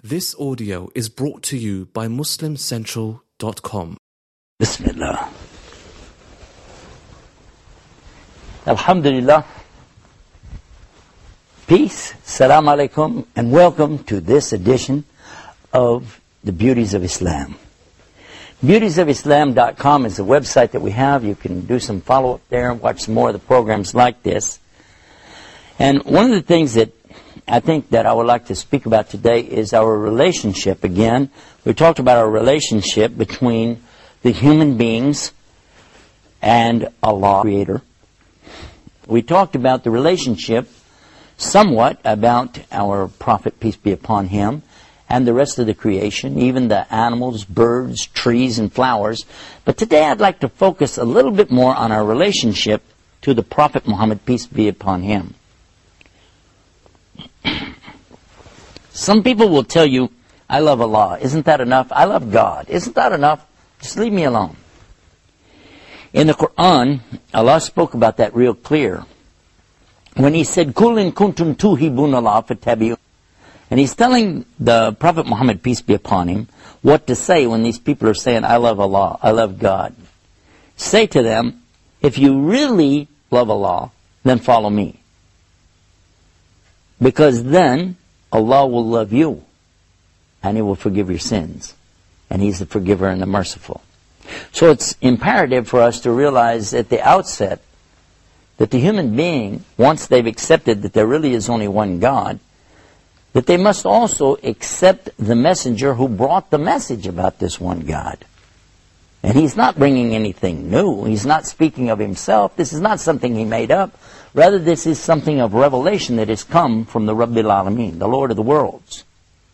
This audio is brought to you by MuslimCentral.com. Bismillah. Alhamdulillah. Peace, salam alaikum, and welcome to this edition of the Beauties of Islam. Beautiesofislam.com is the website that we have. You can do some follow-up there and watch some more of the programs like this. And one of the things that I think that I would like to speak about today is our relationship again. We talked about our relationship between the human beings and Allah, Creator. We talked about the relationship somewhat about our Prophet, peace be upon him, and the rest of the creation, even the animals, birds, trees, and flowers. But today I'd like to focus a little bit more on our relationship to the Prophet Muhammad, peace be upon him. Some people will tell you, I love Allah. Isn't that enough? I love God. Isn't that enough? Just leave me alone. In the Quran, Allah spoke about that real clear. When He said, "Kul in kuntum tuhibun Allah fattabi'un," and He's telling the Prophet Muhammad, peace be upon him, what to say when these people are saying, I love Allah, I love God. Say to them, if you really love Allah, then follow me. Because then Allah will love you, and He will forgive your sins. And He's the forgiver and the merciful. So it's imperative for us to realize at the outset that the human being, once they've accepted that there really is only one God, that they must also accept the messenger who brought the message about this one God. And he's not bringing anything new. He's not speaking of himself. This is not something he made up. Rather, this is something of revelation that has come from the Rabbil Alameen, the Lord of the worlds.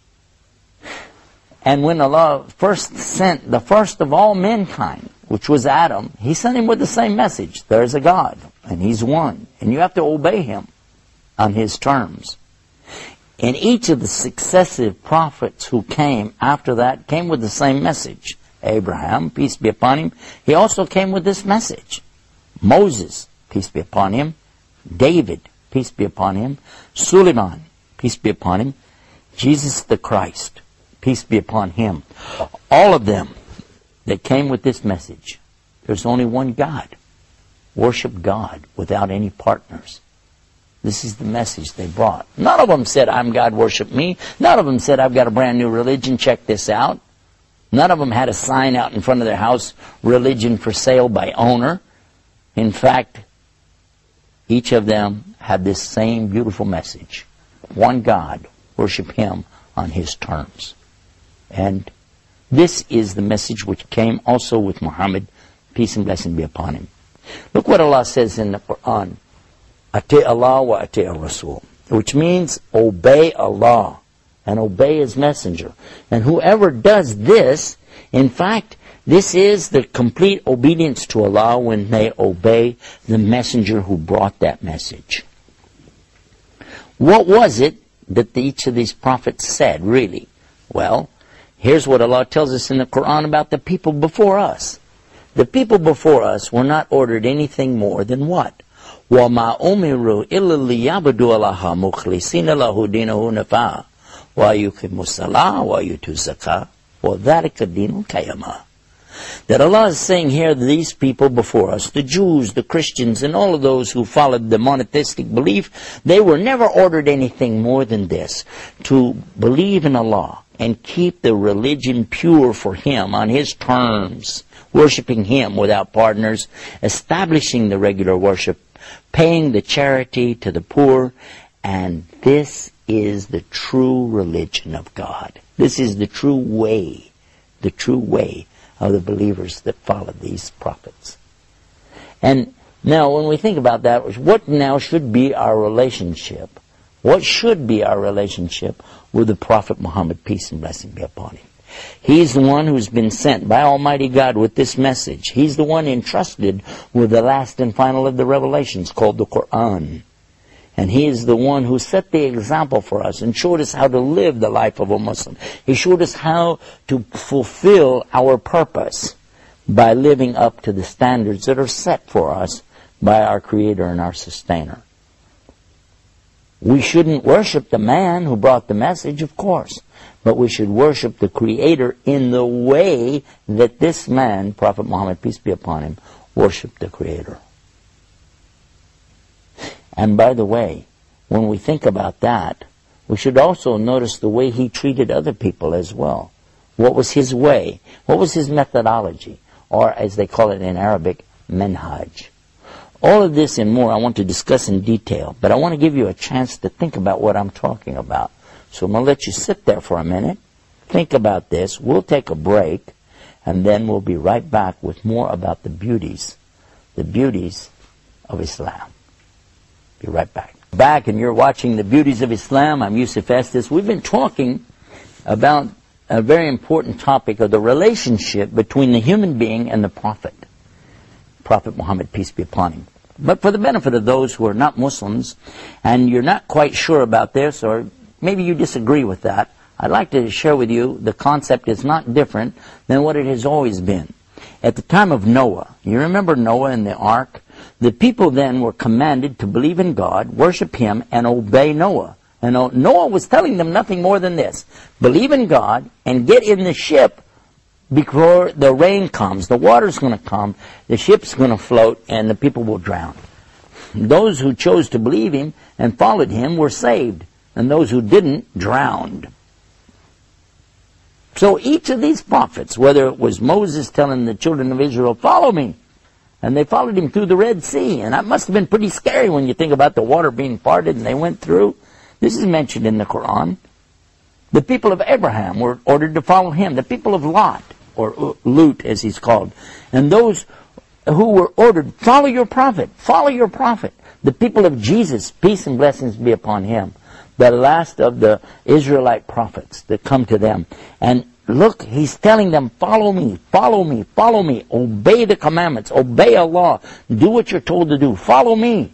And when Allah first sent the first of all mankind, which was Adam, He sent him with the same message. There's a God, and He's one. And you have to obey Him on His terms. And each of the successive prophets who came after that came with the same message. Abraham, peace be upon him, he also came with this message. Moses, peace be upon him. David, peace be upon him. Suleiman, peace be upon him. Jesus the Christ, peace be upon him. All of them that came with this message. There's only one God. Worship God without any partners. This is the message they brought. None of them said, I'm God, worship me. None of them said, I've got a brand new religion, check this out. None of them had a sign out in front of their house, religion for sale by owner. In fact, each of them had this same beautiful message. One God, worship Him on His terms. And this is the message which came also with Muhammad, peace and blessing be upon him. Look what Allah says in the Quran. Ati Allah wa ati al-Rasul, which means obey Allah and obey His messenger. And whoever does this, in fact, this is the complete obedience to Allah when they obey the messenger who brought that message. What was it that each of these prophets said, really? Well, here's what Allah tells us in the Quran about the people before us. The people before us were not ordered anything more than what? وَمَا أُمِرُوا إِلَّا لِيَعْبُدُوا اللَّهَ مُخْلِصِينَ لَهُ دِينَهُ حُنَفَاءَ وَيُقِيمُوا الصَّلَاةَ وَيُؤْتُوا الزَّكَاةَ وَذَلِكَ الدِّينُ الْقَيِّمُ. That Allah is saying here, these people before us, the Jews, the Christians, and all of those who followed the monotheistic belief, they were never ordered anything more than this, to believe in Allah and keep the religion pure for Him on His terms, worshiping Him without partners, establishing the regular worship, paying the charity to the poor, and this is the true religion of God. This is the true way of the believers that followed these prophets. And now when we think about that, what now should be our relationship? What should be our relationship with the Prophet Muhammad, peace and blessing be upon him? He's the one who's been sent by Almighty God with this message. He's the one entrusted with the last and final of the revelations called the Quran. And He is the one who set the example for us and showed us how to live the life of a Muslim. He showed us how to fulfill our purpose by living up to the standards that are set for us by our Creator and our Sustainer. We shouldn't worship the man who brought the message, of course, but we should worship the Creator in the way that this man, Prophet Muhammad, peace be upon him, worshiped the Creator. And by the way, when we think about that, we should also notice the way he treated other people as well. What was his way? What was his methodology? Or, as they call it in Arabic, manhaj. All of this and more I want to discuss in detail, but I want to give you a chance to think about what I'm talking about. So I'm going to let you sit there for a minute, think about this. We'll take a break, and then we'll be right back with more about the beauties of Islam. Be right back. Back, and you're watching The Beauties of Islam. I'm Yusuf Estes. We've been talking about a very important topic of the relationship between the human being and the Prophet. Prophet Muhammad, peace be upon him. But for the benefit of those who are not Muslims, and you're not quite sure about this, or maybe you disagree with that, I'd like to share with you the concept is not different than what it has always been. At the time of Noah, you remember Noah and the ark? The people then were commanded to believe in God, worship Him, and obey Noah. And Noah was telling them nothing more than this: believe in God and get in the ship before the rain comes. The water's going to come, the ship's going to float, and the people will drown. Those who chose to believe Him and followed Him were saved, and those who didn't drowned. So each of these prophets, whether it was Moses telling the children of Israel, follow me, and they followed him through the Red Sea, and that must have been pretty scary when you think about the water being parted and they went through. This is mentioned in the Quran. The people of Abraham were ordered to follow him. The people of Lot, or Lut as he's called, and those who were ordered, follow your prophet, follow your prophet. The people of Jesus, peace and blessings be upon him, the last of the Israelite prophets that come to them. And look, he's telling them, follow me, follow me, follow me. Obey the commandments, obey Allah, do what you're told to do, follow me.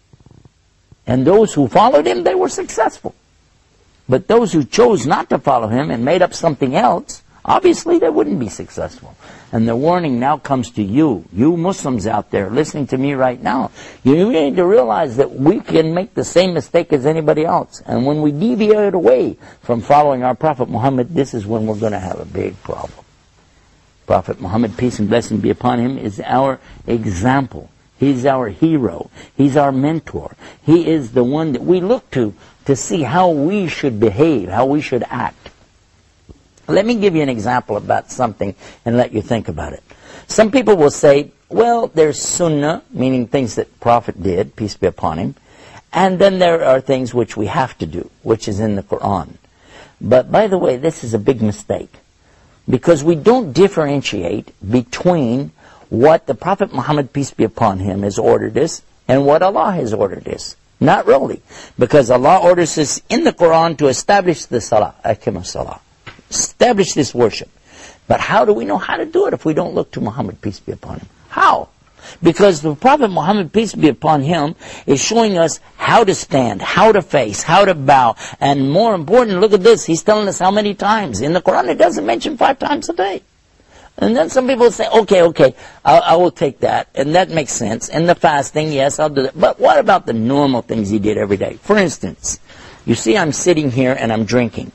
And those who followed him, they were successful. But those who chose not to follow him and made up something else, obviously they wouldn't be successful. And the warning now comes to you Muslims out there listening to me right now. You need to realize that we can make the same mistake as anybody else. And when we deviate away from following our Prophet Muhammad, this is when we're going to have a big problem. Prophet Muhammad, peace and blessing be upon him, is our example. He's our hero. He's our mentor. He is the one that we look to see how we should behave, how we should act. Let me give you an example about something and let you think about it. Some people will say, well, there's sunnah, meaning things that Prophet did, peace be upon him, and then there are things which we have to do, which is in the Quran. But by the way, this is a big mistake, because we don't differentiate between what the Prophet Muhammad, peace be upon him, has ordered us and what Allah has ordered us. Not really, because Allah orders us in the Quran to establish the salah, akim salah. Establish this worship. But how do we know how to do it if we don't look to Muhammad, peace be upon him? How? Because the Prophet Muhammad, peace be upon him, is showing us how to stand, how to face, how to bow. And more important, look at this, he's telling us how many times. In the Quran it doesn't mention 5 times a day. And then some people say, okay, I will take that, and that makes sense. And the fasting, yes, I'll do that. But what about the normal things he did every day? For instance, you see I'm sitting here and I'm drinking.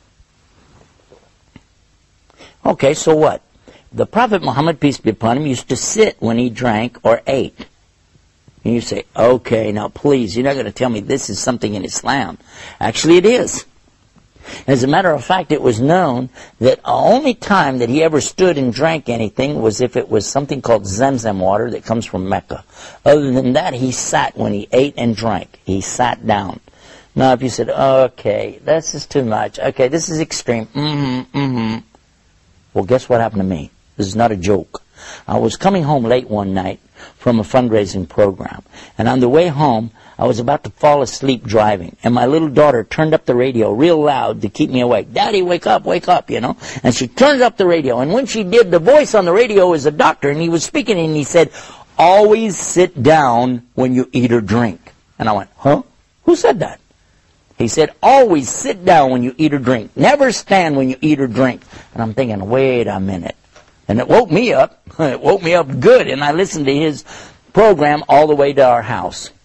Okay, so what? The Prophet Muhammad, peace be upon him, used to sit when he drank or ate. And you say, okay, now please, you're not going to tell me this is something in Islam. Actually, it is. As a matter of fact, it was known that the only time that he ever stood and drank anything was if it was something called Zamzam water that comes from Mecca. Other than that, he sat when he ate and drank. He sat down. Now, if you said, okay, this is too much. Okay, this is extreme. Well, guess what happened to me? This is not a joke. I was coming home late one night from a fundraising program. And on the way home, I was about to fall asleep driving. And my little daughter turned up the radio real loud to keep me awake. Daddy, wake up, you know. And she turned up the radio. And when she did, the voice on the radio was a doctor. And he was speaking and he said, always sit down when you eat or drink. And I went, huh? Who said that? He said, always sit down when you eat or drink. Never stand when you eat or drink. And I'm thinking, wait a minute. And it woke me up. It woke me up good. And I listened to his program all the way to our house.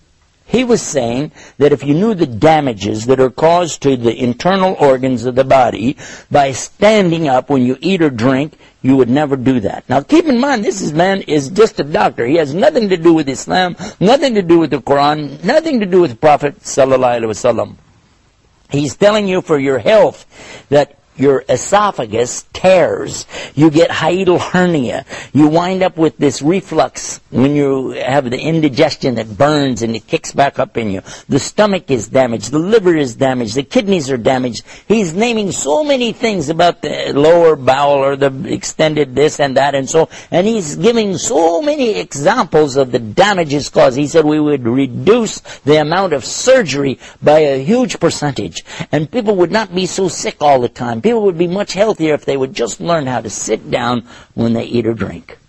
He was saying that if you knew the damages that are caused to the internal organs of the body by standing up when you eat or drink, you would never do that. Now keep in mind, this man is just a doctor. He has nothing to do with Islam, nothing to do with the Quran, nothing to do with the Prophet sallallahu alaihi wasallam. He's telling you for your health that your esophagus tears, you get hiatal hernia, you wind up with this reflux when you have the indigestion that burns and it kicks back up in you. The stomach is damaged, the liver is damaged, the kidneys are damaged. He's naming so many things about the lower bowel or the extended this and that and he's giving so many examples of the damages caused. He said we would reduce the amount of surgery by a huge percentage and people would not be so sick all the time. People would be much healthier if they would just learn how to sit down when they eat or drink.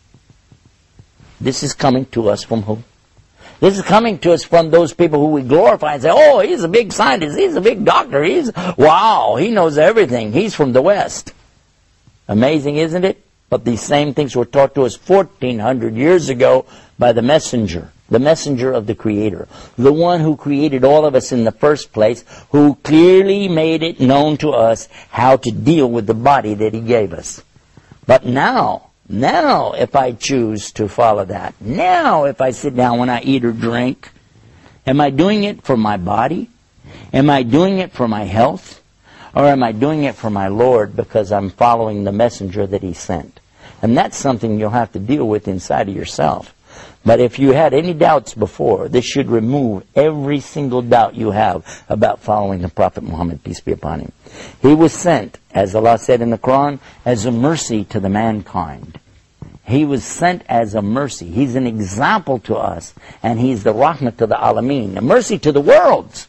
This is coming to us from who? This is coming to us from those people who we glorify and say, oh, he's a big scientist, he's a big doctor, wow, he knows everything, he's from the West. Amazing, isn't it? But these same things were taught to us 1,400 years ago by the messenger of the Creator, the one who created all of us in the first place, who clearly made it known to us how to deal with the body that He gave us. But now, if I choose to follow that, now if I sit down when I eat or drink, am I doing it for my body? Am I doing it for my health? Or am I doing it for my Lord because I'm following the messenger that He sent? And that's something you'll have to deal with inside of yourself. But if you had any doubts before, this should remove every single doubt you have about following the Prophet Muhammad, peace be upon him. He was sent, as Allah said in the Quran, as a mercy to the mankind. He was sent as a mercy. He's an example to us, and He's the rahmah to the alameen, a mercy to the worlds.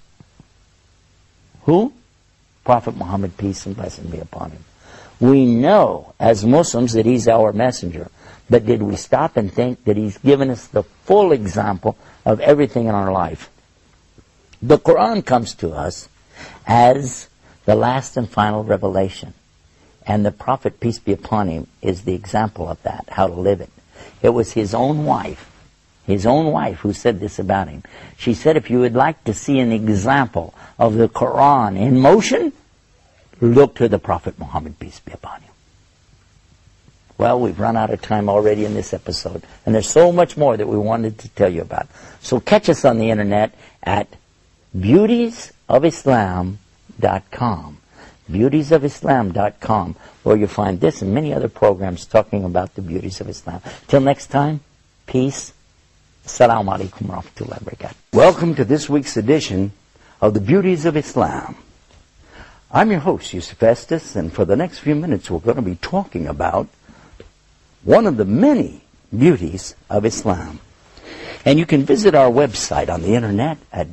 Who? Prophet Muhammad, peace and blessing be upon him. We know as Muslims that He's our messenger. But did we stop and think that He's given us the full example of everything in our life? The Quran comes to us as the last and final revelation. And the Prophet, peace be upon him, is the example of that, how to live it. It was his own wife who said this about him. She said, if you would like to see an example of the Quran in motion, look to the Prophet Muhammad, peace be upon him. Well, we've run out of time already in this episode, and there's so much more that we wanted to tell you about. So catch us on the internet at beautiesofislam.com. beautiesofislam.com, where you'll find this and many other programs talking about the beauties of Islam. Till next time, peace. Assalamu alaikum wa rahmatullahi wa barakatuh. Welcome to this week's edition of the Beauties of Islam. I'm your host, Yusuf Estes, and for the next few minutes we're going to be talking about one of the many beauties of Islam. And you can visit our website on the internet at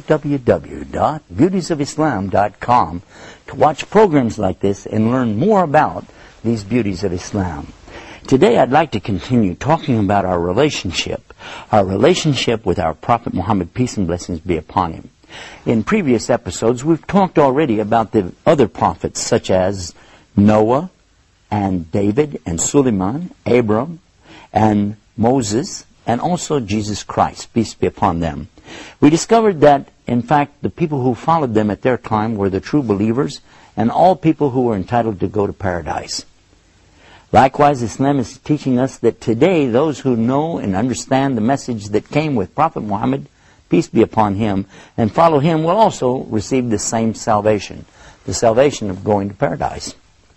www.beautiesofislam.com to watch programs like this and learn more about these beauties of Islam. Today I'd like to continue talking about our relationship with our Prophet Muhammad, peace and blessings be upon him. In previous episodes we've talked already about the other prophets such as Noah and David and Suleiman, Abram and Moses, and also Jesus Christ, peace be upon them. We discovered that, in fact, the people who followed them at their time were the true believers and all people who were entitled to go to paradise. Likewise, Islam is teaching us that today those who know and understand the message that came with Prophet Muhammad, peace be upon him, and follow him will also receive the same salvation, the salvation of going to paradise.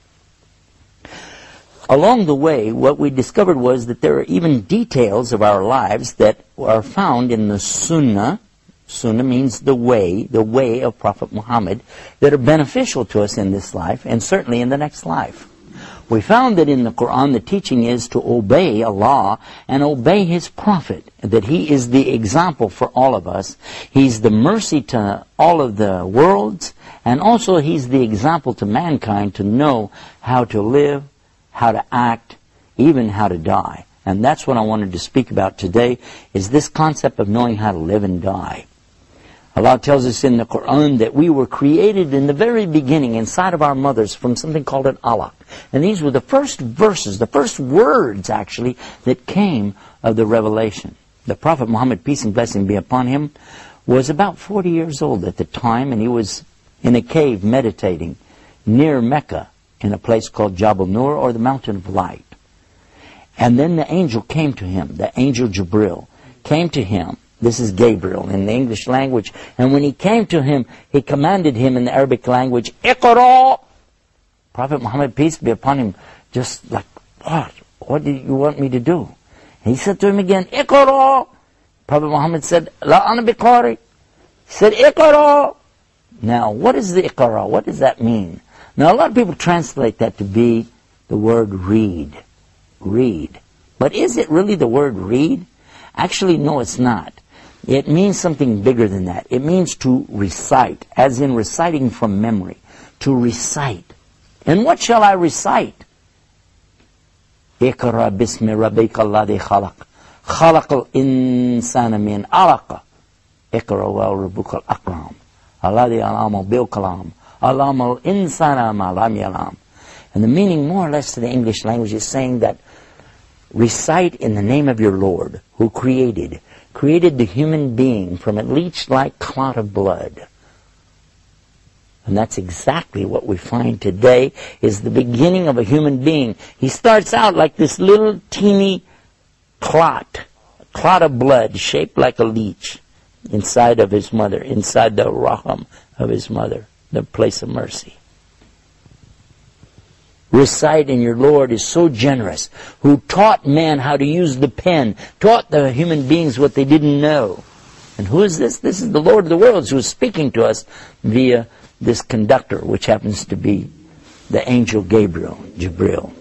Along the way, what we discovered was that there are even details of our lives that are found in the Sunnah. Sunnah means the way of Prophet Muhammad, that are beneficial to us in this life and certainly in the next life. We found that in the Quran the teaching is to obey Allah and obey His Prophet, that He is the example for all of us. He's the mercy to all of the worlds, and also He's the example to mankind to know how to live, how to act, even how to die. And that's what I wanted to speak about today, is this concept of knowing how to live and die. Allah tells us in the Quran that we were created in the very beginning inside of our mothers from something called an alaq. And these were the first verses, the first words actually, that came of the revelation. The Prophet Muhammad, peace and blessing be upon him, was about 40 years old at the time, and he was in a cave meditating near Mecca in a place called Jabal Nur, or the Mountain of Light. And then the angel came to him, the angel Jibril came to him. This is Gabriel in the English language. And when he came to him, he commanded him in the Arabic language, Iqra! Prophet Muhammad, peace be upon him, just like, what? What do you want me to do? And he said to him again, Iqra! Prophet Muhammad said, La ana biqari. He said, Iqra! Now, what is the Iqra? What does that mean? Now, a lot of people translate that to be the word read. Read. But is it really the word read? Actually, no, it's not. It means something bigger than that. It means to recite, as in reciting from memory. To recite. And what shall I recite? Iqra bismi rabbika alladhi khalaq. Khalaq al-insana min alaqa. Iqra wa rabbuka al-akram. Alladhi alama bil kalam. Alama al-insana ma lam yalam. And the meaning more or less to the English language is saying that recite in the name of your Lord, who created the human being from a leech-like clot of blood. And that's exactly what we find today is the beginning of a human being. He starts out like this little teeny clot of blood shaped like a leech inside of his mother, inside the raham of his mother, the place of mercy. Recite in your Lord is so generous, who taught man how to use the pen, taught the human beings what they didn't know. And who is this? This is the Lord of the worlds who is speaking to us via this conductor, which happens to be the angel Gabriel, Jibril.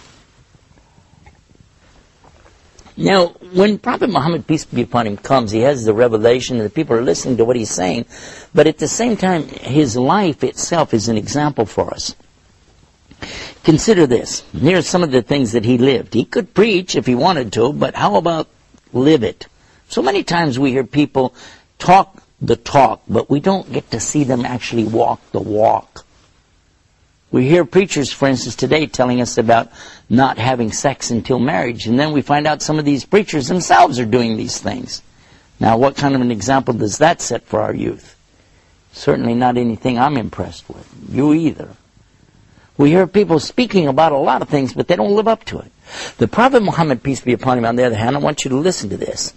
Now, when Prophet Muhammad, peace be upon him, comes, he has the revelation, and the people are listening to what he's saying, but at the same time, his life itself is an example for us. Consider this. Here are some of the things that he lived. He could preach if he wanted to, but how about live it? So many times we hear people talk the talk, but we don't get to see them actually walk the walk. We hear preachers, for instance, today telling us about not having sex until marriage, and then we find out some of these preachers themselves are doing these things. Now, what kind of an example does that set for our youth? Certainly not anything I'm impressed with. You either. We hear people speaking about a lot of things, but they don't live up to it. The Prophet Muhammad, peace be upon him, on the other hand, I want you to listen to this.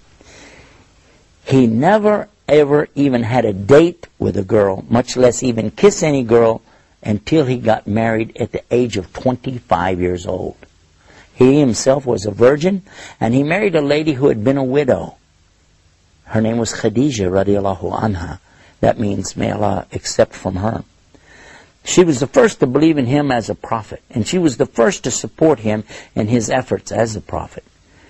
He never, ever even had a date with a girl, much less even kiss any girl, until he got married at the age of 25 years old. He himself was a virgin, and he married a lady who had been a widow. Her name was Khadija radiallahu anha. That means, may Allah accept from her. She was the first to believe in him as a prophet, and she was the first to support him in his efforts as a prophet.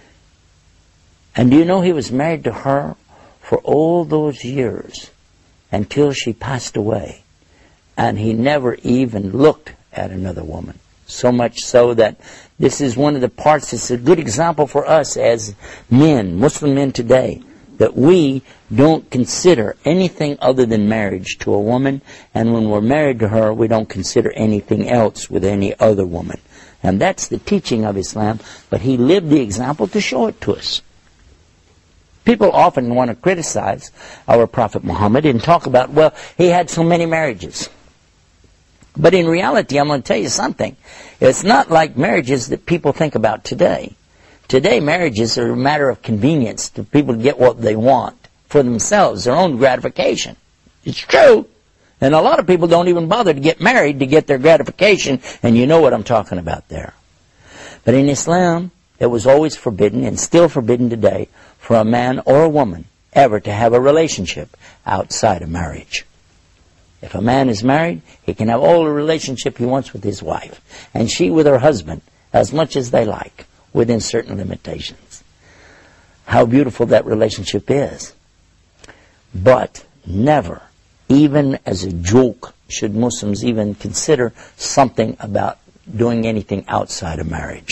And do you know he was married to her for all those years until she passed away, and he never even looked at another woman. So much so that this is one of the parts, it's a good example for us as men, Muslim men today, that we don't consider anything other than marriage to a woman, and when we're married to her, we don't consider anything else with any other woman. And that's the teaching of Islam, but he lived the example to show it to us. People often want to criticize our Prophet Muhammad and talk about, well, he had so many marriages. But in reality, I'm going to tell you something. It's not like marriages that people think about today. Today, marriages are a matter of convenience to people to get what they want for themselves, their own gratification. It's true. And a lot of people don't even bother to get married to get their gratification, and you know what I'm talking about there. But in Islam, it was always forbidden, and still forbidden today, for a man or a woman ever to have a relationship outside of marriage. If a man is married, he can have all the relationship he wants with his wife, and she with her husband, as much as they like, within certain limitations. How beautiful that relationship is. But never, even as a joke, should Muslims even consider something about doing anything outside of marriage.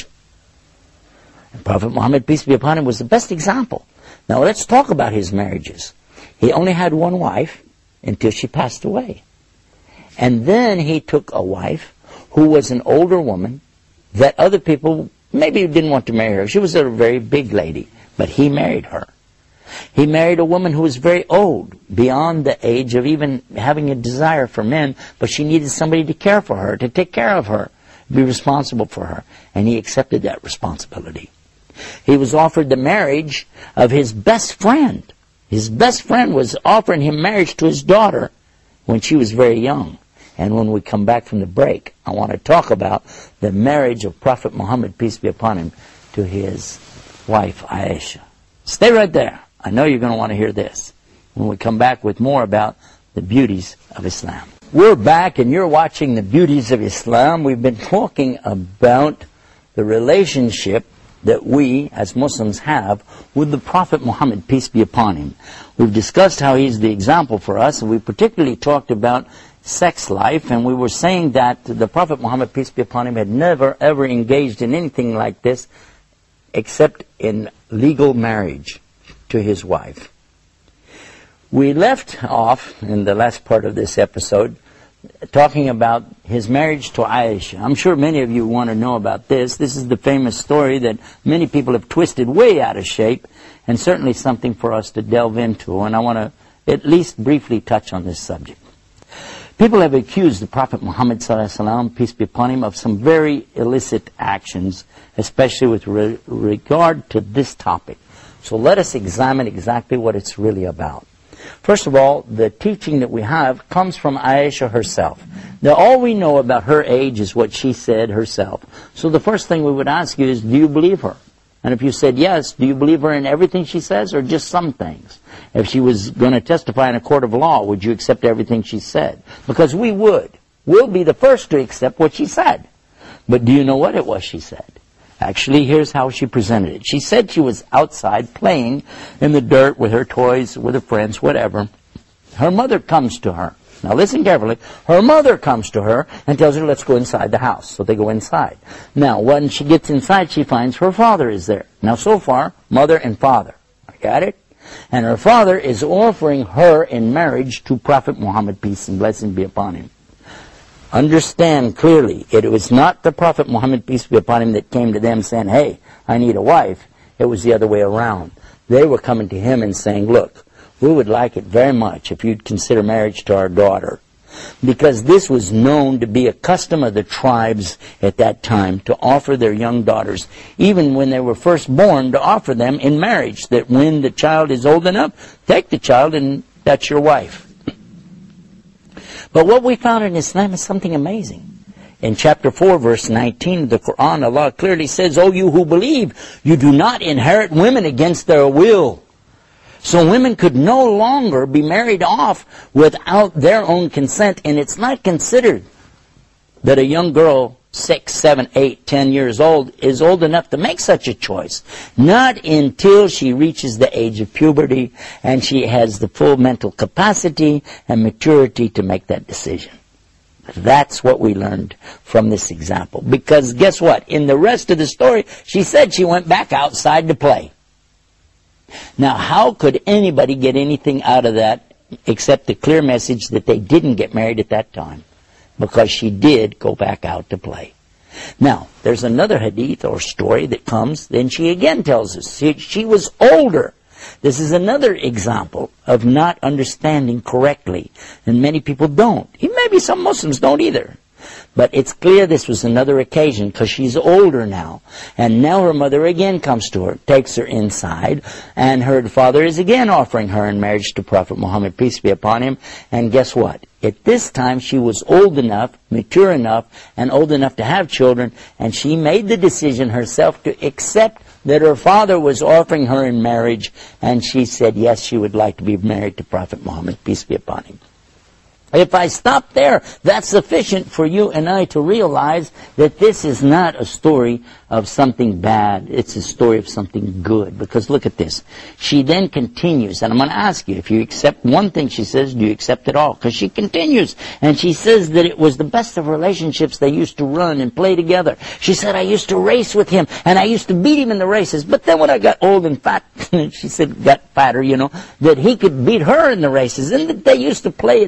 And Prophet Muhammad, peace be upon him, was the best example. Now let's talk about his marriages. He only had one wife until she passed away. And then he took a wife who was an older woman that other people maybe didn't want to marry her. She was a very big lady, but he married her. He married a woman who was very old, beyond the age of even having a desire for men, but she needed somebody to care for her, to take care of her, be responsible for her. And he accepted that responsibility. He was offered the marriage of his best friend. His best friend was offering him marriage to his daughter when she was very young. And when we come back from the break, I want to talk about the marriage of Prophet Muhammad, peace be upon him, to his wife, Aisha. Stay right there. I know you're going to want to hear this when we come back with more about the beauties of Islam. We're back and you're watching the beauties of Islam. We've been talking about the relationship that we as Muslims have with the Prophet Muhammad, peace be upon him. We've discussed how he's the example for us, and we particularly talked about sex life, and we were saying that the Prophet Muhammad, peace be upon him, had never ever engaged in anything like this except in legal marriage to his wife. We left off in the last part of this episode talking about his marriage to Aisha. I'm sure many of you want to know about this. This is the famous story that many people have twisted way out of shape, and certainly something for us to delve into, and I want to at least briefly touch on this subject. People have accused the Prophet Muhammad ﷺ, peace be upon him, of some very illicit actions, especially with regard to this topic. So let us examine exactly what it's really about. First of all, the teaching that we have comes from Aisha herself. Now, all we know about her age is what she said herself. So the first thing we would ask you is, do you believe her? And if you said yes, do you believe her in everything she says or just some things? If she was going to testify in a court of law, would you accept everything she said? Because we would. We'll be the first to accept what she said. But do you know what it was she said? Actually, here's how she presented it. She said she was outside playing in the dirt with her toys, with her friends, whatever. Her mother comes to her. Now listen carefully. Her mother comes to her and tells her, let's go inside the house. So they go inside. Now, when she gets inside, she finds her father is there. Now, so far, mother and father. Got it? And her father is offering her in marriage to Prophet Muhammad, peace and blessing be upon him. Understand clearly, it was not the Prophet Muhammad, peace be upon him, that came to them saying, hey, I need a wife. It was the other way around. They were coming to him and saying, look, we would like it very much if you'd consider marriage to our daughter. Because this was known to be a custom of the tribes at that time, to offer their young daughters, even when they were first born, to offer them in marriage, that when the child is old enough, take the child and that's your wife. But what we found in Islam is something amazing. In chapter 4, verse 19 of the Quran, Allah clearly says, O you who believe, you do not inherit women against their will. So women could no longer be married off without their own consent, and it's not considered that a young girl 6, 7, 8, 10 years old is old enough to make such a choice. Not until she reaches the age of puberty and she has the full mental capacity and maturity to make that decision. That's what we learned from this example. Because guess what? In the rest of the story, she said she went back outside to play. Now, how could anybody get anything out of that except the clear message that they didn't get married at that time? Because she did go back out to play. Now, there's another hadith or story that comes, then she again tells us she was older. This is another example of not understanding correctly, and many people don't. Maybe some Muslims don't either. But it's clear this was another occasion because she's older now. And now her mother again comes to her, takes her inside, and her father is again offering her in marriage to Prophet Muhammad, peace be upon him. And guess what? At this time she was old enough, mature enough, and old enough to have children, and she made the decision herself to accept that her father was offering her in marriage, and she said yes, she would like to be married to Prophet Muhammad, peace be upon him. If I stop there, that's sufficient for you and I to realize that this is not a story of something bad. It's a story of something good. Because look at this. She then continues, and I'm going to ask you, if you accept one thing she says, do you accept it all? Because she continues, and she says that it was the best of relationships. They used to run and play together. She said, I used to race with him, and I used to beat him in the races. But then when I got old and fat, she said, got fatter, that he could beat her in the races. And they used to play, and they had a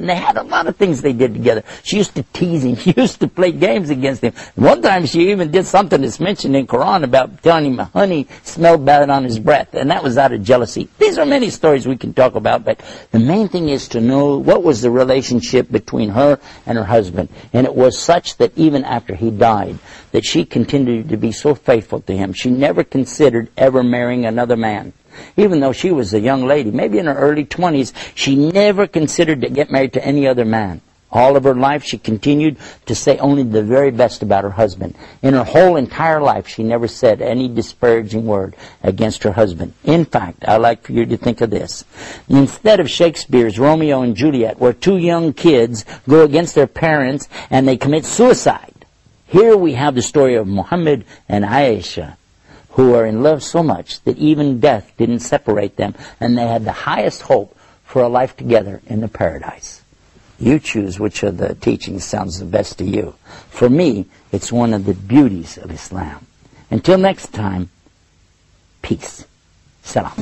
lot of things they did together. She used to tease him. She used to play games against him. One time she even did something that's mentioned in Quran about telling him honey smelled bad on his breath, and that was out of jealousy. These are many stories we can talk about, but the main thing is to know what was the relationship between her and her husband. And it was such that even after he died, that she continued to be so faithful to him. She never considered ever marrying another man. Even though she was a young lady, maybe in her early 20s, she never considered to get married to any other man. All of her life, she continued to say only the very best about her husband. In her whole entire life, she never said any disparaging word against her husband. In fact, I'd like for you to think of this. Instead of Shakespeare's Romeo and Juliet, where two young kids go against their parents and they commit suicide, here we have the story of Muhammad and Aisha, who are in love so much that even death didn't separate them, and they had the highest hope for a life together in the paradise. You choose which of the teachings sounds the best to you. For me, it's one of the beauties of Islam. Until next time, peace. Salam.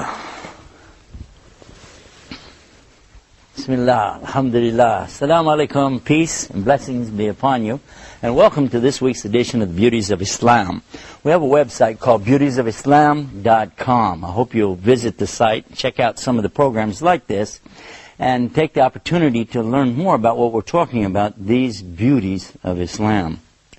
Bismillah, alhamdulillah. Assalamu alaikum, peace and blessings be upon you. And welcome to this week's edition of the Beauties of Islam. We have a website called beautiesofislam.com. I hope you'll visit the site, check out some of the programs like this, and take the opportunity to learn more about what we're talking about, these beauties of Islam.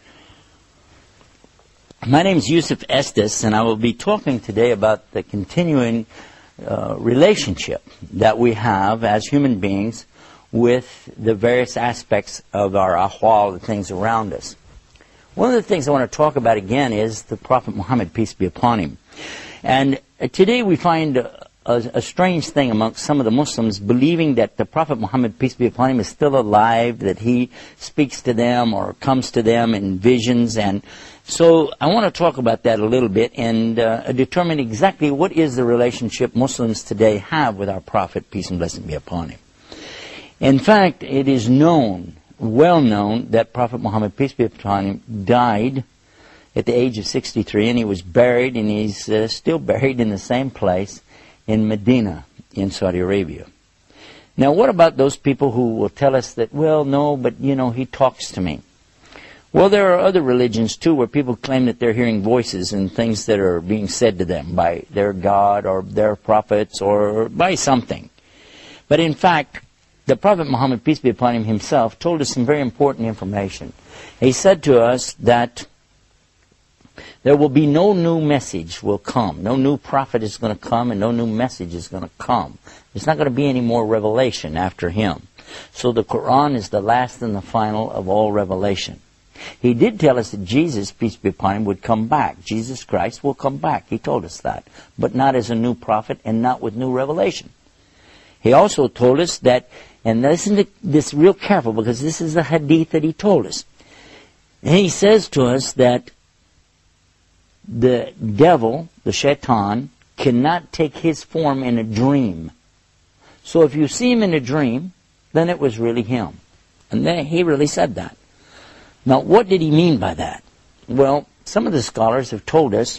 My name is Yusuf Estes, and I will be talking today about the continuing relationship that we have as human beings with the various aspects of our ahwal, the things around us. One of the things I want to talk about again is the Prophet Muhammad, peace be upon him. And today we find a strange thing amongst some of the Muslims, believing that the Prophet Muhammad, peace be upon him, is still alive, that he speaks to them or comes to them in visions. And so I want to talk about that a little bit and determine exactly what is the relationship Muslims today have with our Prophet, peace and blessing be upon him. In fact, it is known, well known, that Prophet Muhammad, peace be upon him, died at the age of 63, and he was buried, and he's still buried in the same place in Medina, in Saudi Arabia. Now, what about those people who will tell us that, well, no, but, you know, he talks to me? Well, there are other religions, too, where people claim that they're hearing voices and things that are being said to them by their God or their prophets or by something. But in fact, the Prophet Muhammad, peace be upon him, himself told us some very important information. He said to us that there will be no new message will come. No new prophet is going to come, and no new message is going to come. There's not going to be any more revelation after him. So the Quran is the last and the final of all revelation. He did tell us that Jesus, peace be upon him, would come back. Jesus Christ will come back. He told us that. But not as a new prophet and not with new revelation. He also told us that, and listen to this real careful because this is a hadith that he told us. And he says to us that the devil, the shaitan, cannot take his form in a dream. So if you see him in a dream, then it was really him. And then he really said that. Now, what did he mean by that? Well, some of the scholars have told us,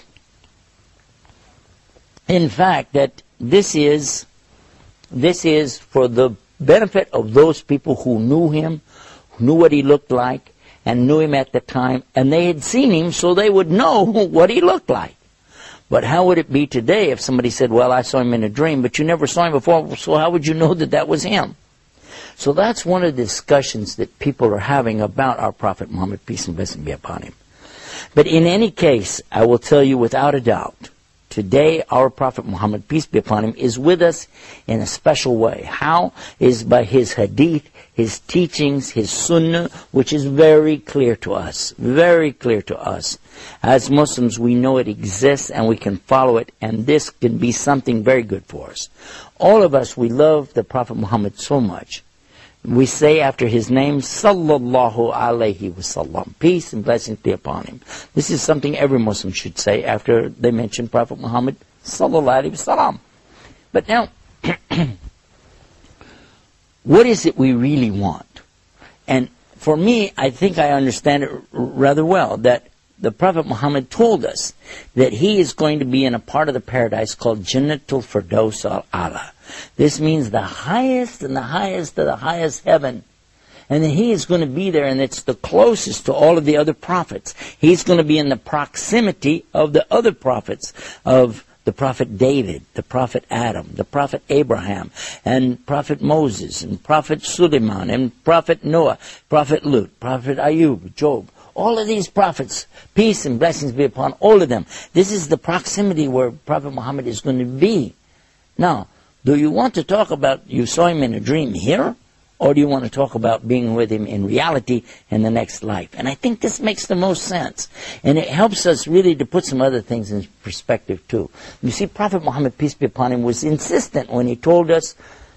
in fact, that this is for the benefit of those people who knew him, who knew what he looked like, and knew him at the time, and they had seen him so they would know what he looked like. But how would it be today if somebody said, well, I saw him in a dream, but you never saw him before, so how would you know that that was him? So that's one of the discussions that people are having about our Prophet Muhammad, peace and blessing be upon him. But in any case, I will tell you without a doubt, today our Prophet Muhammad, peace be upon him, is with us in a special way. How? Is by his hadith, his teachings, his sunnah, which is very clear to us. Very clear to us. As Muslims, we know it exists and we can follow it, and this can be something very good for us. All of us, we love the Prophet Muhammad so much. We say after his name, Sallallahu Alaihi Wasallam. Peace and blessings be upon him. This is something every Muslim should say after they mention Prophet Muhammad, Sallallahu Alaihi Wasallam. But now, what is it we really want? And for me, I think I understand it rather well, that the Prophet Muhammad told us that he is going to be in a part of the paradise called Jannatul Firdaus al-A'la. This means the highest and the highest of the highest heaven. And then he is going to be there, and it's the closest to all of the other prophets. He's going to be in the proximity of the other prophets, of the prophet David, the prophet Adam, the prophet Abraham, and prophet Moses, and prophet Suleiman, and prophet Noah, prophet Lut, prophet Ayub, Job. All of these prophets, peace and blessings be upon all of them. This is the proximity where Prophet Muhammad is going to be. Now, do you want to talk about you saw him in a dream here? Or do you want to talk about being with him in reality in the next life? And I think this makes the most sense. And it helps us really to put some other things in perspective too. You see, Prophet Muhammad, peace be upon him, was insistent when he told us,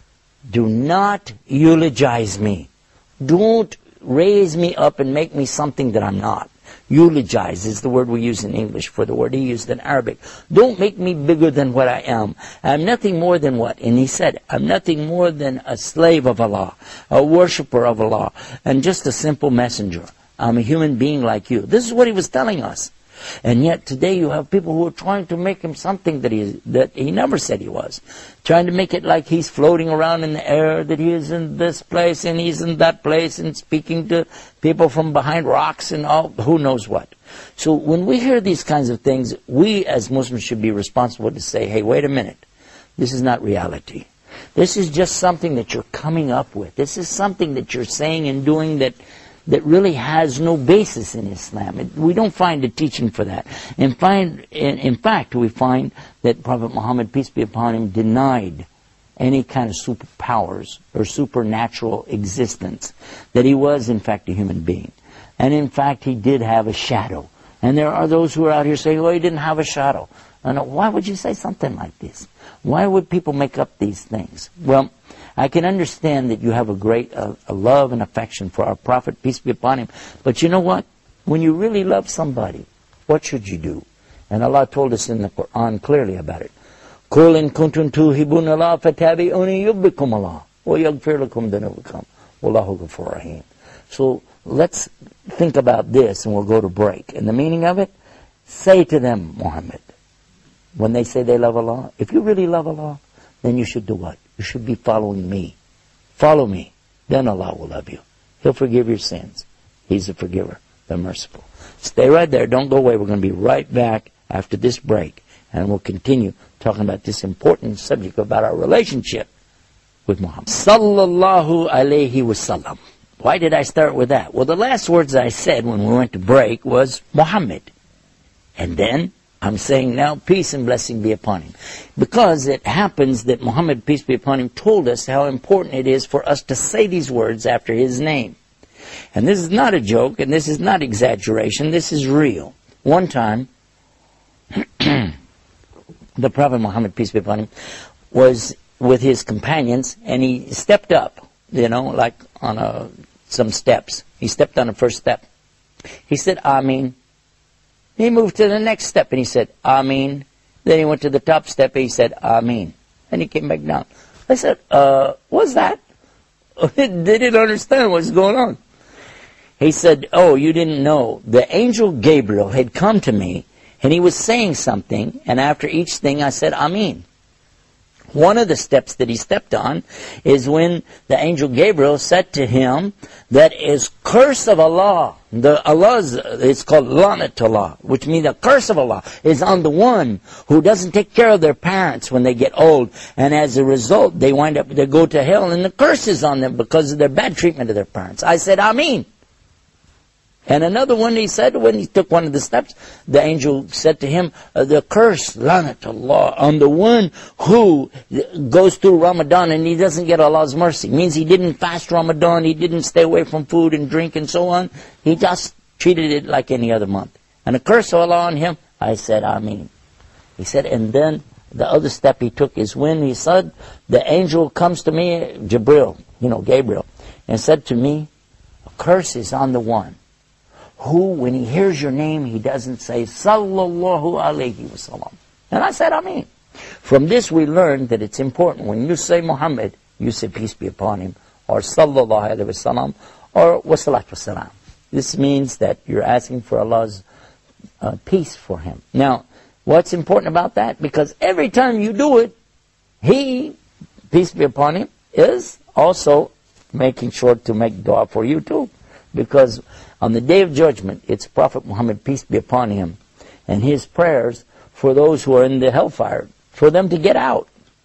do not eulogize me. Don't raise me up and make me something that I'm not. Eulogize is the word we use in English for the word he used in Arabic. Don't make me bigger than what I am. I'm nothing more than what? And he said, I'm nothing more than a slave of Allah, a worshipper of Allah, and just a simple messenger. I'm a human being like you. This is what he was telling us. And yet today you have people who are trying to make him something that he never said he was. Trying to make it like he's floating around in the air, that he is in this place and he's in that place and speaking to people from behind rocks and all, who knows what. So when we hear these kinds of things, we as Muslims should be responsible to say, hey, wait a minute. This is not reality. This is just something that you're coming up with. This is something that you're saying and doing that really has no basis in Islam. We don't find a teaching for that. In fact, we find that Prophet Muhammad, peace be upon him, denied any kind of superpowers or supernatural existence, that he was in fact a human being. And in fact, he did have a shadow. And there are those who are out here saying, oh, he didn't have a shadow. And why would you say something like this? Why would people make up these things? Well, I can understand that you have a great love and affection for our Prophet, peace be upon him. But you know what? When you really love somebody, what should you do? And Allah told us in the Quran clearly about it. قُلْ إِن كُنْتُمْ تُحِبُّونَ اللَّهَ فَاتَّبِعُونِي يُحْبِبْكُمُ اللَّهُ وَيَغْفِرْ لَكُمْ ذُنُوبَكُمْ وَاللَّهُ غَفُورٌ رَحِيمٌ. So let's think about this and we'll go to break. And the meaning of it, say to them, Muhammad, when they say they love Allah, if you really love Allah, then you should do what? You should be following me. Follow me. Then Allah will love you. He'll forgive your sins. He's the forgiver, the merciful. Stay right there. Don't go away. We're going to be right back after this break. And we'll continue talking about this important subject about our relationship with Muhammad. Sallallahu alayhi wasallam. Why did I start with that? Well, the last words I said when we went to break was Muhammad. And then I'm saying now, peace and blessing be upon him. Because it happens that Muhammad, peace be upon him, told us how important it is for us to say these words after his name. And this is not a joke, and this is not exaggeration, this is real. One time, the Prophet Muhammad, peace be upon him, was with his companions, and he stepped up, like on some steps. He stepped on the first step. He said, Ameen. He moved to the next step and he said, Ameen. Then he went to the top step and he said, Ameen. And he came back down. I said, what's that? They didn't understand what's going on. He said, oh, you didn't know. The angel Gabriel had come to me and he was saying something, and after each thing I said, Ameen. One of the steps that he stepped on is when the angel Gabriel said to him, that is curse of Allah. It's called La'natullah, which means the curse of Allah is on the one who doesn't take care of their parents when they get old. And as a result, they go to hell, and the curse is on them because of their bad treatment of their parents. I said, Ameen. And another one, he said, when he took one of the steps, the angel said to him, the curse, La'natullah, on the one who goes through Ramadan and he doesn't get Allah's mercy. It means he didn't fast Ramadan, he didn't stay away from food and drink and so on. He just treated it like any other month. And the curse of Allah on him, I said, Ameen. He said, and then the other step he took is when he said, the angel comes to me, Gabriel, and said to me, a curse is on the one who, when he hears your name, he doesn't say, Sallallahu alayhi wasallam. And I said, Ameen. From this we learned that it's important. When you say Muhammad, you say peace be upon him, or Sallallahu alayhi wasallam, or Wassalat wassalam. This means that you're asking for Allah's peace for him. Now, what's important about that? Because every time you do it, he peace be upon him, is also making sure to make dua for you too. Because on the Day of Judgment, it's Prophet Muhammad, peace be upon him, and his prayers for those who are in the hellfire, for them to get out.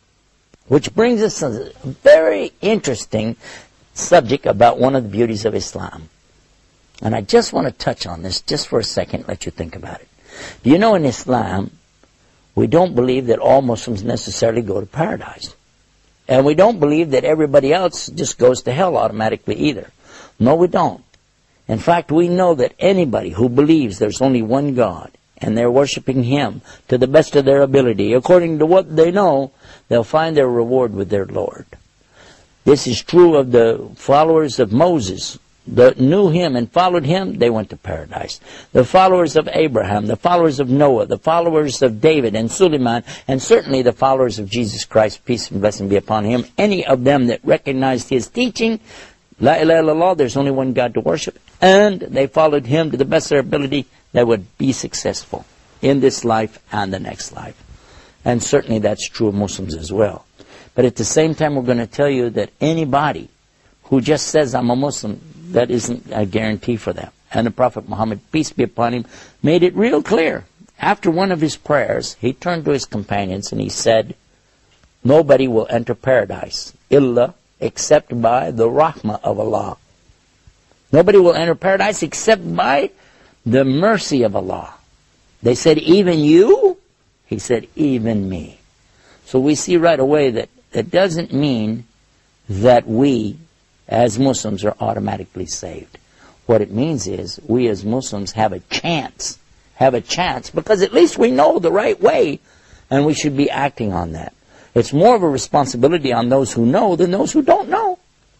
Which brings us to a very interesting subject about one of the beauties of Islam. And I just want to touch on this just for a second, let you think about it. Do you know in Islam, we don't believe that all Muslims necessarily go to paradise. And we don't believe that everybody else just goes to hell automatically either. No, we don't. In fact, we know that anybody who believes there's only one God and they're worshiping Him to the best of their ability, according to what they know, they'll find their reward with their Lord. This is true of the followers of Moses. That knew him and followed him, they went to paradise. The followers of Abraham, the followers of Noah, the followers of David and Suleiman, and certainly the followers of Jesus Christ, peace and blessing be upon him, any of them that recognized his teaching, La ilaha illallah, there's only one God to worship, and they followed him to the best of their ability, they would be successful in this life and the next life. And certainly that's true of Muslims as well. But at the same time, we're going to tell you that anybody who just says, I'm a Muslim, that isn't a guarantee for them. And the Prophet Muhammad, peace be upon him, made it real clear. After one of his prayers, he turned to his companions and he said, nobody will enter paradise, illa, except by the rahmah of Allah. Nobody will enter paradise except by the mercy of Allah. They said, even you? He said, even me. So we see right away that it doesn't mean that we as Muslims are automatically saved. What it means is we as Muslims have a chance because at least we know the right way and we should be acting on that. It's more of a responsibility on those who know than those who don't know.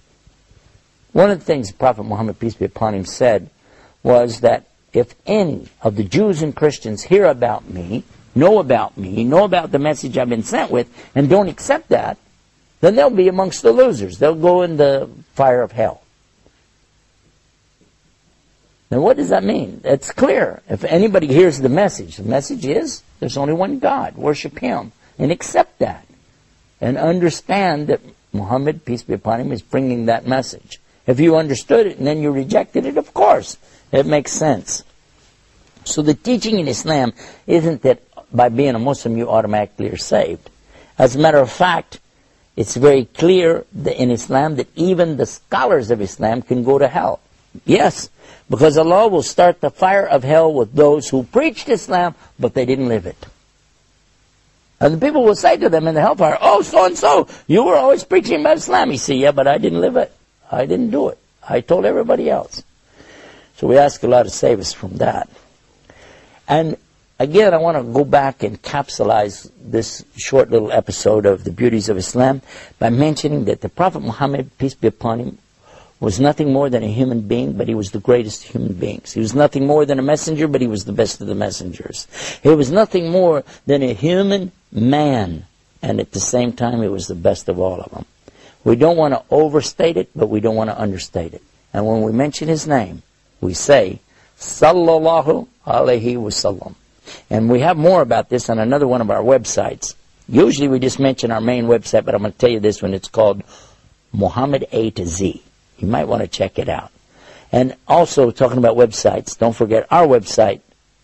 One of the things Prophet Muhammad, peace be upon him, said was that if any of the Jews and Christians hear about me, know about the message I've been sent with, and don't accept that, then they'll be amongst the losers. They'll go in the fire of hell. Now what does that mean? It's clear. If anybody hears the message is there's only one God. Worship Him. And accept that. And understand that Muhammad, peace be upon him, is bringing that message. If you understood it and then you rejected it, of course, it makes sense. So the teaching in Islam isn't that by being a Muslim you automatically are saved. As a matter of fact, it's very clear that in Islam that even the scholars of Islam can go to hell. Yes, because Allah will start the fire of hell with those who preached Islam, but they didn't live it. And the people will say to them in the hellfire, oh, so-and-so, you were always preaching about Islam. You say, yeah, but I didn't live it. I didn't do it. I told everybody else. So we ask Allah to save us from that. And again, I want to go back and capsulize this short little episode of the beauties of Islam by mentioning that the Prophet Muhammad, peace be upon him, was nothing more than a human being, but he was the greatest of human beings. He was nothing more than a messenger, but he was the best of the messengers. He was nothing more than a human man, and at the same time, he was the best of all of them. We don't want to overstate it, but we don't want to understate it. And when we mention his name, we say, Sallallahu Alaihi Wasallam. And we have more about this on another one of our websites. Usually we just mention our main website, but I'm going to tell you this one. It's called Muhammad A to Z. You might want to check it out. And also, talking about websites, don't forget our website,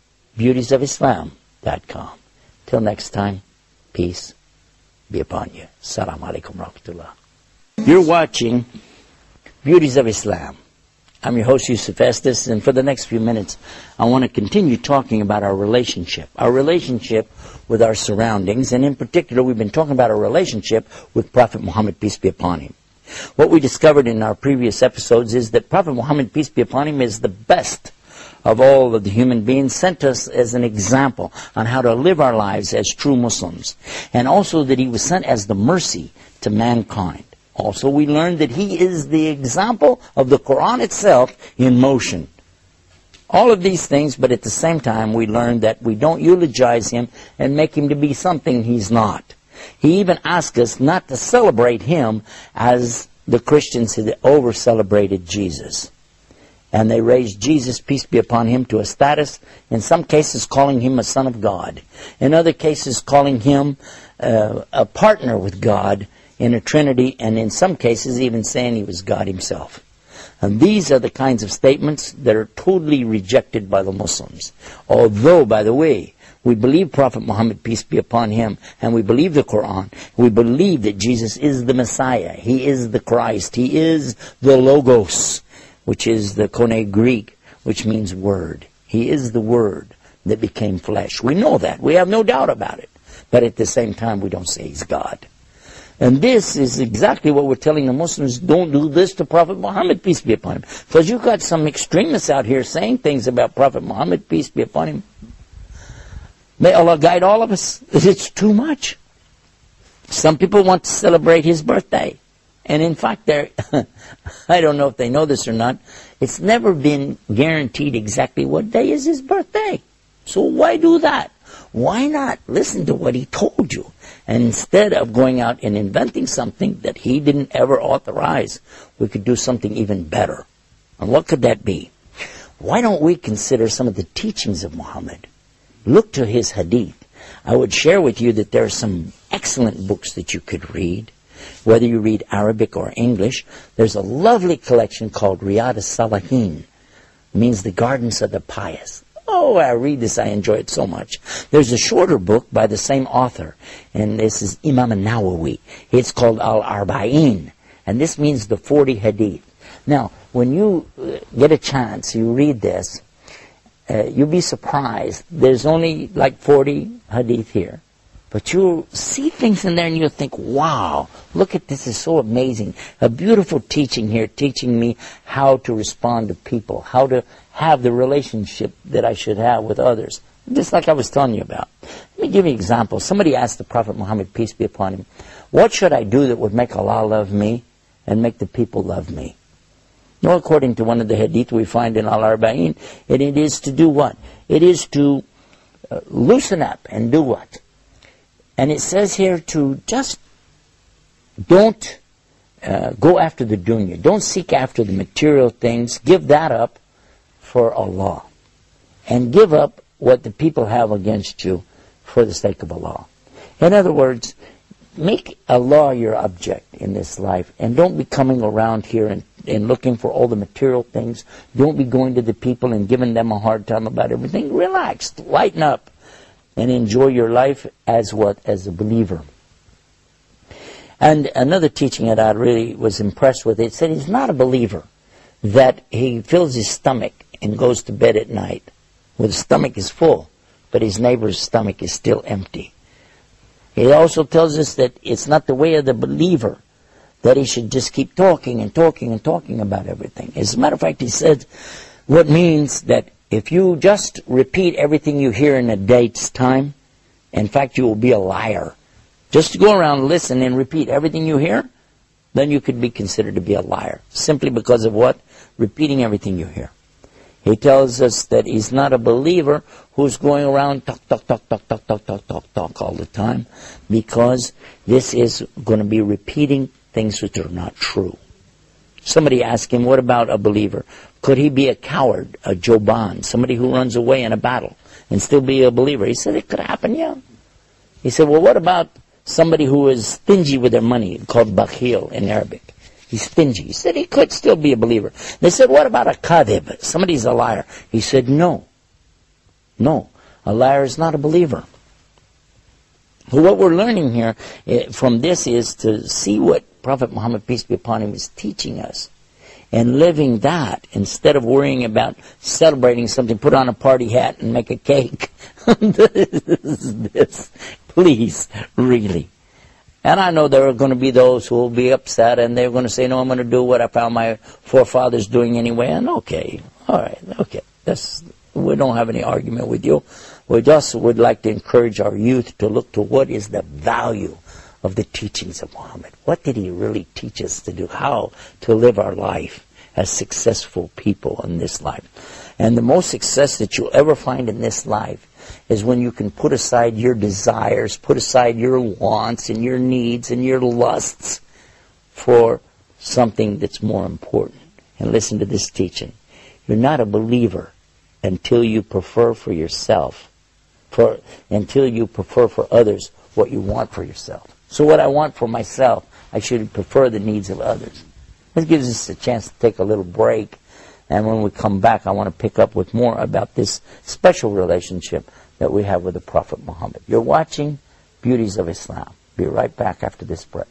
beautiesofislam.com. Till next time, peace be upon you. Assalamu alaikum rahmatullah. You're watching Beauties of Islam. I'm your host, Yusuf Estes, and for the next few minutes, I want to continue talking about our relationship with our surroundings, and in particular, we've been talking about our relationship with Prophet Muhammad, peace be upon him. What we discovered in our previous episodes is that Prophet Muhammad, peace be upon him, is the best of all of the human beings, sent us as an example on how to live our lives as true Muslims, and also that he was sent as the mercy to mankind. Also, we learned that he is the example of the Quran itself in motion. All of these things, but at the same time, we learned that we don't eulogize him and make him to be something he's not. He even asked us not to celebrate him as the Christians had over-celebrated Jesus. And they raised Jesus, peace be upon him, to a status, in some cases calling him a son of God. In other cases calling him a partner with God in a Trinity, and in some cases even saying he was God himself. And these are the kinds of statements that are totally rejected by the Muslims. Although, by the way, we believe Prophet Muhammad, peace be upon him, and we believe the Quran. We believe that Jesus is the Messiah. He is the Christ. He is the Logos, which is the Koine Greek, which means word. He is the Word that became flesh. We know that. We have no doubt about it. But at the same time, we don't say he's God. And this is exactly what we're telling the Muslims. Don't do this to Prophet Muhammad, peace be upon him. Because you've got some extremists out here saying things about Prophet Muhammad, peace be upon him. May Allah guide all of us. It's too much. Some people want to celebrate his birthday. And in fact, I don't know if they know this or not, it's never been guaranteed exactly what day is his birthday. So why do that? Why not listen to what he told you? And instead of going out and inventing something that he didn't ever authorize, we could do something even better. And what could that be? Why don't we consider some of the teachings of Muhammad? Look to his hadith. I would share with you that there are some excellent books that you could read. Whether you read Arabic or English, there's a lovely collection called Riyadh as-Salihin. It means the Gardens of the Pious. Oh, I read this, I enjoy it so much. There's a shorter book by the same author, and this is Imam al-Nawawi. It's called Al-Arba'in, and this means the 40 hadith. Now, when you get a chance, you read this, you'll be surprised. There's only like 40 hadith here. But you'll see things in there and you'll think, wow, look at this, is so amazing. A beautiful teaching here, teaching me how to respond to people, how to have the relationship that I should have with others. Just like I was telling you about. Let me give you an example. Somebody asked the Prophet Muhammad, peace be upon him, what should I do that would make Allah love me and make the people love me? No, according to one of the hadith we find in Al-Arba'in, it is to do what? It is to loosen up and do what? And it says here to just don't go after the dunya. Don't seek after the material things. Give that up for Allah. And give up what the people have against you for the sake of Allah. In other words, make Allah your object in this life. And don't be coming around here and looking for all the material things. Don't be going to the people and giving them a hard time about everything. Relax. Lighten up. And enjoy your life as what? As a believer. And another teaching that I really was impressed with, it said he's not a believer, that he fills his stomach and goes to bed at night. Well, his stomach is full, but his neighbor's stomach is still empty. He also tells us that it's not the way of the believer, that he should just keep talking and talking and talking about everything. As a matter of fact, he said, what means that if you just repeat everything you hear in a day's time, in fact, you will be a liar. Just to go around, listen, and repeat everything you hear, then you could be considered to be a liar. Simply because of what? Repeating everything you hear. He tells us that he's not a believer who's going around talk all the time, because this is going to be repeating things which are not true. Somebody asked him, what about a believer? Could he be a coward, a Joban, somebody who runs away in a battle and still be a believer? He said, it could happen, yeah. He said, well, what about somebody who is stingy with their money, called bakhil in Arabic? He's stingy. He said he could still be a believer. They said, what about a kadhib? Somebody's a liar. He said, no. No, a liar is not a believer. Well, what we're learning here from this is to see what Prophet Muhammad, peace be upon him, is teaching us. And living that, instead of worrying about celebrating something, put on a party hat and make a cake. Please, really. And I know there are going to be those who will be upset and they're going to say, no, I'm going to do what I found my forefathers doing anyway. And okay, all right, okay. We don't have any argument with you. We just would like to encourage our youth to look to what is the value of the teachings of Muhammad. What did he really teach us to do? How to live our life as successful people in this life. And the most success that you'll ever find in this life is when you can put aside your desires, put aside your wants and your needs and your lusts for something that's more important. And listen to this teaching. You're not a believer until you prefer for yourself, until you prefer for others what you want for yourself. So what I want for myself, I should prefer the needs of others. This gives us a chance to take a little break. And when we come back, I want to pick up with more about this special relationship that we have with the Prophet Muhammad. You're watching Beauties of Islam. Be right back after this break.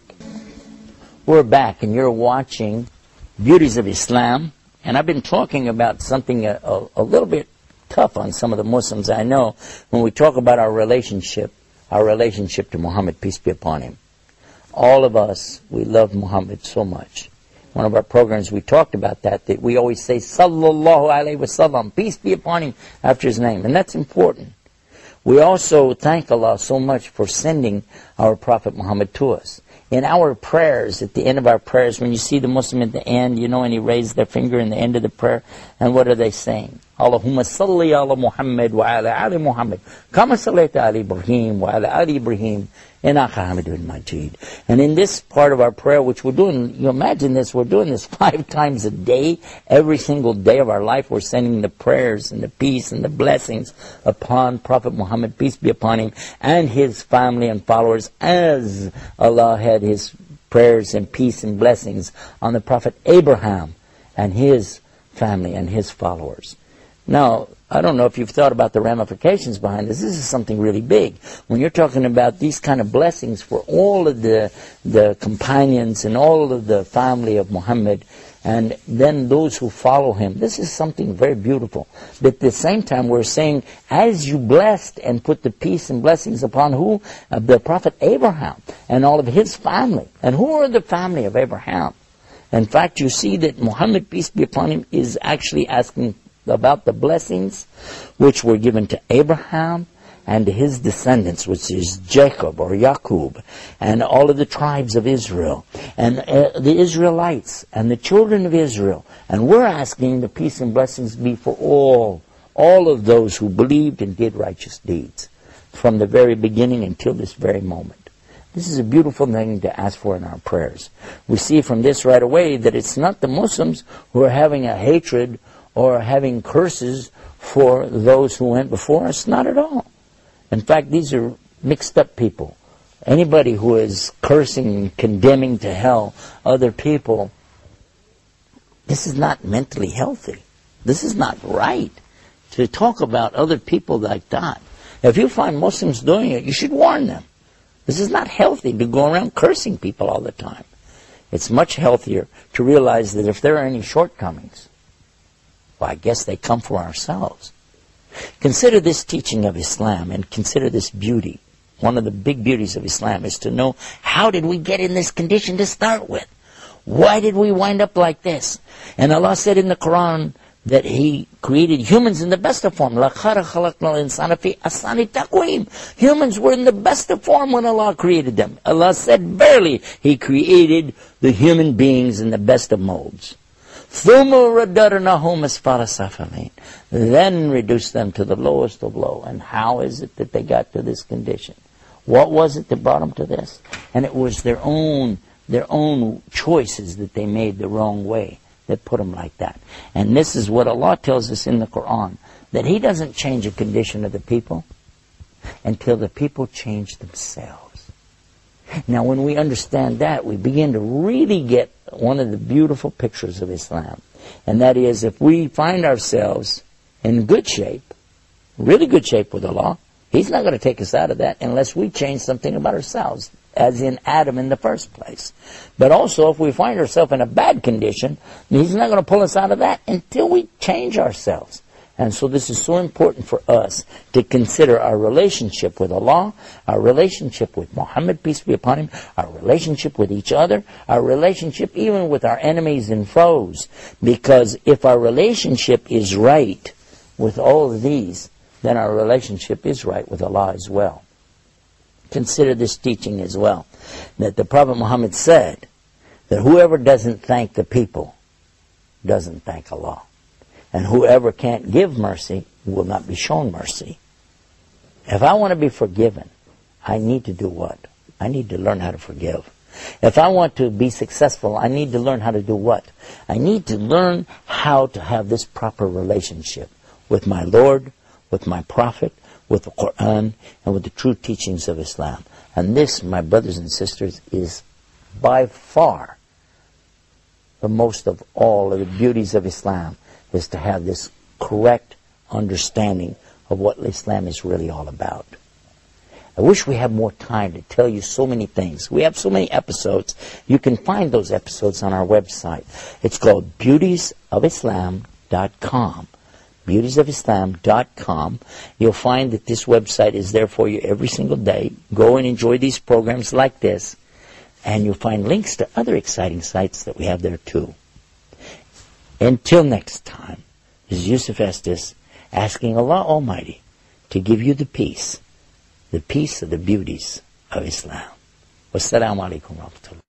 We're back, and you're watching Beauties of Islam. And I've been talking about something a little bit tough on some of the Muslims I know when we talk about our relationship to Muhammad, peace be upon him. All of us, we love Muhammad so much. One of our programs, we talked about that we always say, Sallallahu Alaihi Wasallam, peace be upon him, after his name. And that's important. We also thank Allah so much for sending our Prophet Muhammad to us. In our prayers, at the end of our prayers, when you see the Muslim at the end, and he raised their finger in the end of the prayer, and what are they saying? Allahumma salli ala Muhammad wa ala ali Muhammad, kama sallaita ala Ibrahim wa ala ali Ibrahim, innaka Hamidun Majid. And in this part of our prayer, which we're doing, you imagine this, we're doing this 5 times a day, every single day of our life, we're sending the prayers and the peace and the blessings upon Prophet Muhammad, peace be upon him, and his family and followers, as Allah had his prayers and peace and blessings on the Prophet Abraham and his family and his followers. Now, I don't know if you've thought about the ramifications behind this. This is something really big. When you're talking about these kind of blessings for all of the companions and all of the family of Muhammad, and then those who follow him, this is something very beautiful. But at the same time, we're saying, as you blessed and put the peace and blessings upon who? The Prophet Abraham and all of his family. And who are the family of Abraham? In fact, you see that Muhammad, peace be upon him, is actually asking about the blessings which were given to Abraham and his descendants, which is Jacob or Yaqub, and all of the tribes of Israel, and the Israelites, and the children of Israel. And we're asking the peace and blessings be for all of those who believed and did righteous deeds, from the very beginning until this very moment. This is a beautiful thing to ask for in our prayers. We see from this right away that it's not the Muslims who are having a hatred or having curses for those who went before us. Not at all. In fact, these are mixed up people. Anybody who is cursing and condemning to hell other people, this is not mentally healthy. This is not right to talk about other people like that. If you find Muslims doing it, you should warn them. This is not healthy to go around cursing people all the time. It's much healthier to realize that if there are any shortcomings, well, I guess they come from ourselves. Consider this teaching of Islam and consider this beauty. One of the big beauties of Islam is to know, how did we get in this condition to start with? Why did we wind up like this? And Allah said in the Quran that He created humans in the best of form. لَقَدْ خَلَقْنَا الْإِنسَانَ فِي أَحْسَنِ تَقْوِيمٍ. Humans were in the best of form when Allah created them. Allah said, verily, He created the human beings in the best of molds. ثُمَّ رَدَّرْنَاهُمْ أَسْفَلَ سَافِلِينَ. Then reduced them to the lowest of low. And how is it that they got to this condition? What was it that brought them to this? And it was their own choices that they made the wrong way that put them like that. And this is what Allah tells us in the Quran, that He doesn't change the condition of the people until the people change themselves. Now, when we understand that, we begin to really get one of the beautiful pictures of Islam. And that is, if we find ourselves in good shape, really good shape with Allah, He's not going to take us out of that unless we change something about ourselves, as in Adam in the first place. But also, if we find ourselves in a bad condition, He's not going to pull us out of that until we change ourselves. And so this is so important for us to consider our relationship with Allah, our relationship with Muhammad, peace be upon him, our relationship with each other, our relationship even with our enemies and foes. Because if our relationship is right with all of these, then our relationship is right with Allah as well. Consider this teaching as well, that the Prophet Muhammad said that whoever doesn't thank the people doesn't thank Allah. And whoever can't give mercy will not be shown mercy. If I want to be forgiven, I need to do what? I need to learn how to forgive. If I want to be successful, I need to learn how to do what? I need to learn how to have this proper relationship with my Lord, with my Prophet, with the Quran, and with the true teachings of Islam. And this, my brothers and sisters, is by far, the most of all of the beauties of Islam is to have this correct understanding of what Islam is really all about. I wish we had more time to tell you so many things. We have so many episodes. You can find those episodes on our website. It's called beautiesofislam.com. beautiesofislam.com. You'll find that this website is there for you every single day. Go and enjoy these programs like this, and you'll find links to other exciting sites that we have there too. Until next time, this is Yusuf Estes asking Allah Almighty to give you the peace of the beauties of Islam. Wassalamu alaikum wa rahmatullah.